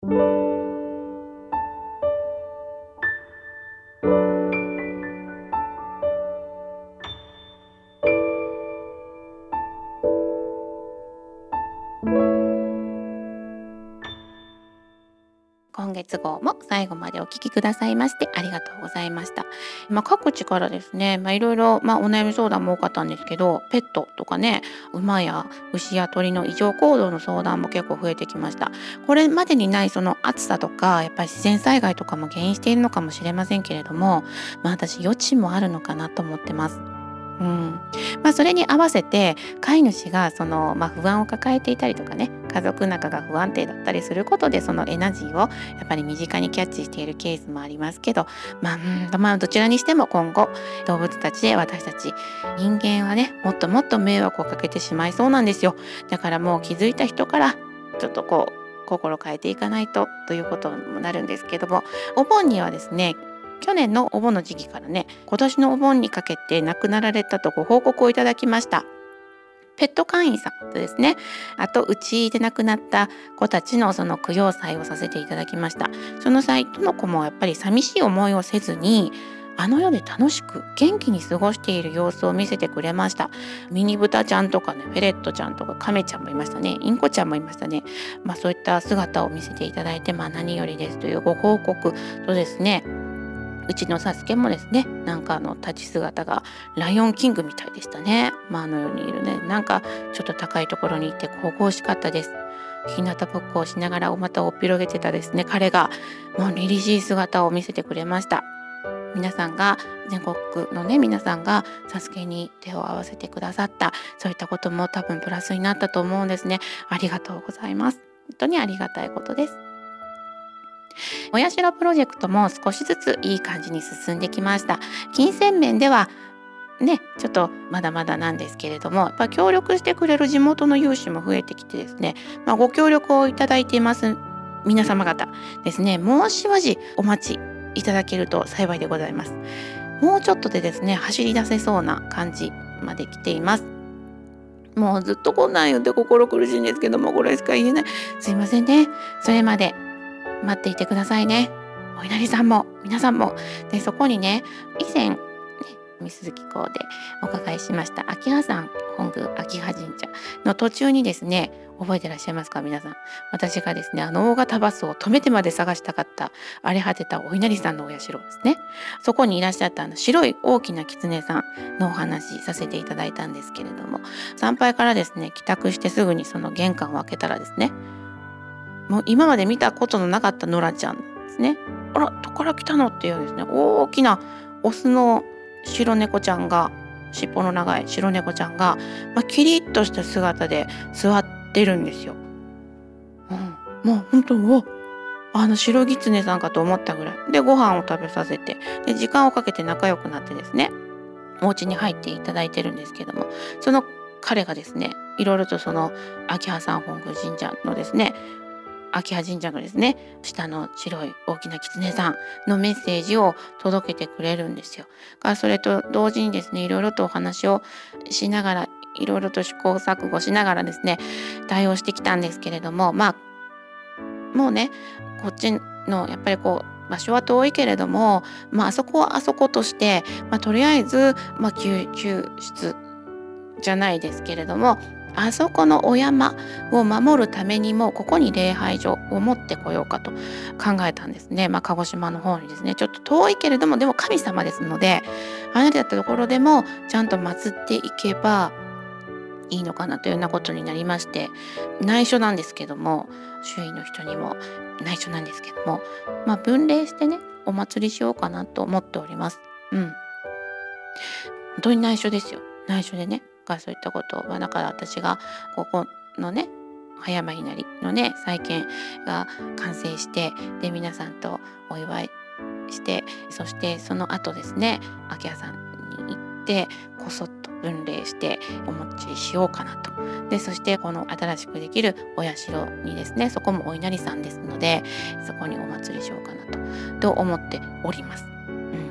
今月号も最後までお聞きくださいましてありがとうございました。各地からですね、いろいろ、お悩み相談も多かったんですけど、ペットとかね、馬や牛や鳥の異常行動の相談も結構増えてきました。これまでにないその暑さとか、やっぱり自然災害とかも原因しているのかもしれませんけれども、私余地もあるのかなと思ってます。うん。それに合わせて飼い主がその、不安を抱えていたりとかね、家族仲が不安定だったりすることで、そのエナジーをやっぱり身近にキャッチしているケースもありますけど、どちらにしても今後動物たちで私たち人間はね、もっともっと迷惑をかけてしまいそうなんですよ。だからもう気づいた人からちょっと心変えていかないとということにもなるんですけども、お盆にはですね、去年のお盆の時期からね、今年のお盆にかけて亡くなられたとご報告をいただきました。ペット会員さんとですね、あとうちで亡くなった子たちのその供養祭をさせていただきました。その際どの子もやっぱり寂しい思いをせずに、あの世で楽しく元気に過ごしている様子を見せてくれました。ミニブタちゃんとかね、フェレットちゃんとかカメちゃんもいましたね。インコちゃんもいましたね。そういった姿を見せていただいて、何よりですというご報告とですね、うちのサスケもですね、立ち姿がライオンキングみたいでしたね。あの世にいるね、ちょっと高いところに行って神々しかったです。日向ぼっこをしながらお股を広げてたですね、彼がもう凛々しい姿を見せてくれました。皆さんが、全国のね、皆さんがサスケに手を合わせてくださった、そういったことも多分プラスになったと思うんですね。ありがとうございます。本当にありがたいことです。お社プロジェクトも少しずついい感じに進んできました。金銭面ではね、ちょっとまだまだなんですけれども、やっぱ協力してくれる地元の有志も増えてきてですね、ご協力をいただいています皆様方ですね、もうしばしお待ちいただけると幸いでございます。もうちょっとでですね、走り出せそうな感じまで来ています。もうずっとこんなん言って心苦しいんですけども、これしか言えない。すいませんね。それまで待っていてくださいね。お稲荷さんも皆さんも。で、そこにね、以前ね、三鈴木港でお伺いしました秋葉山本宮秋葉神社の途中にですね、覚えてらっしゃいますか皆さん。私がですね、大型バスを止めてまで探したかった荒れ果てたお稲荷さんのお社ですね。そこにいらっしゃった白い大きな狐さんのお話させていただいたんですけれども、参拝からですね、帰宅してすぐにその玄関を開けたらですね、もう今まで見たことのなかったノラちゃんですね。あら、どこから来たのっていうですね、大きなオスの白猫ちゃんが、尻尾の長い白猫ちゃんが、キリッとした姿で座ってるんですよ。もう本当白狐さんかと思ったぐらいで、ご飯を食べさせて、で時間をかけて仲良くなってですね、お家に入っていただいてるんですけども、その彼がですね、いろいろとその秋葉山本宮神社のですね、秋葉神社のですね、下の白い大きな狐さんのメッセージを届けてくれるんですよ。それと同時にですね、いろいろとお話をしながら、いろいろと試行錯誤しながらですね、対応してきたんですけれども、もうね、こっちのやっぱり場所は遠いけれども、あそこはあそことして、とりあえず、救出じゃないですけれども、あそこのお山を守るためにもここに礼拝所を持ってこようかと考えたんですね。鹿児島の方にですね、ちょっと遠いけれどもでも神様ですので、離れたところでもちゃんと祀っていけばいいのかなというようなことになりまして、内緒なんですけども、周囲の人にも内緒なんですけども、分霊してね、お祭りしようかなと思っております。本当に内緒ですよ。内緒でね、そういったことを、だから私がここのね、葉山稲荷のね、再建が完成して、で皆さんとお祝いして、そしてその後ですね、秋葉さんに行ってこそっと分霊してお餅しようかなと。でそしてこの新しくできるお社にですね、そこもお稲荷さんですので、そこにお祭りしようかなと思っております。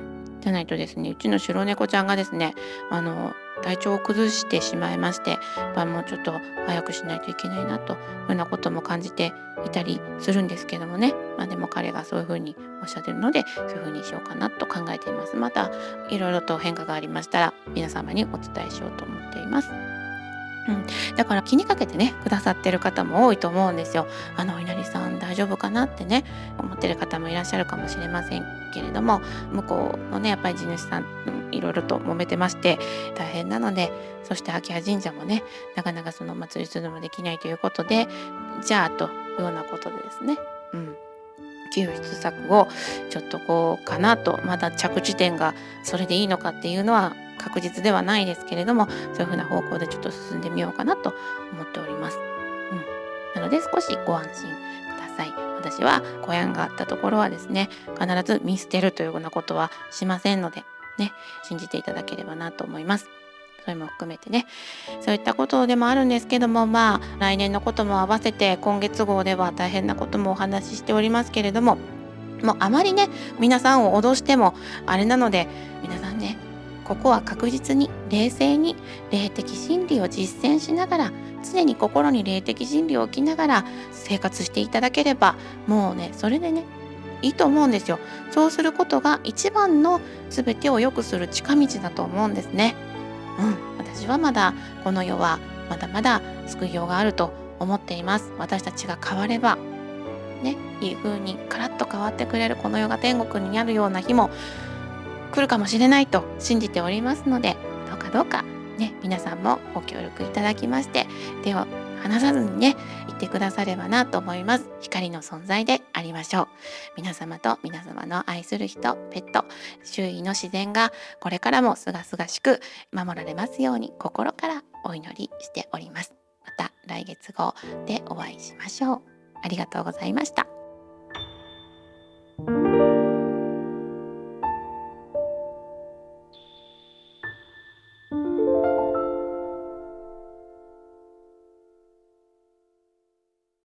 じゃないとですね、うちの白猫ちゃんがですね、体調を崩してしまいまして、もうちょっと早くしないといけないなというふうなことも感じていたりするんですけどもね。でも彼がそういうふうにおっしゃってるので、そういうふうにしようかなと考えています。またいろいろと変化がありましたら皆様にお伝えしようと思っています。だから気にかけてねくださってる方も多いと思うんですよ。お稲荷さん大丈夫かなってね思ってる方もいらっしゃるかもしれませんけれども、向こうのねやっぱり地主さんいろいろと揉めてまして大変なので、そして秋葉神社もねなかなかそのお祭りするのもできないということで、じゃあというようなことでですね、救出策をちょっとこうかなと、まだ着地点がそれでいいのかっていうのは確実ではないですけれども、そういうふうな方向でちょっと進んでみようかなと思っております。なので少しご安心ください。私はご縁があったところはですね、必ず見捨てるというようなことはしませんのでね、信じていただければなと思います。それも含めてね、そういったことでもあるんですけども、来年のことも合わせて今月号では大変なこともお話ししておりますけれども、もうあまりね皆さんを脅してもあれなので、皆さんねここは確実に冷静に霊的真理を実践しながら、常に心に霊的真理を置きながら生活していただければ、もうねそれでねいいと思うんですよ。そうすることが一番の全てを良くする近道だと思うんですね。私はまだこの世はまだまだ救いようがあると思っています。私たちが変わればね、いい風にカラッと変わってくれるこの世が天国になるような日も来るかもしれないと信じておりますので、どうかね皆さんもご協力いただきまして、手を離さずにね言ってくださればなと思います。光の存在でありましょう。皆様と皆様の愛する人、ペット、周囲の自然がこれからもすがすがしく守られますように心からお祈りしております。また来月号でお会いしましょう。ありがとうございました。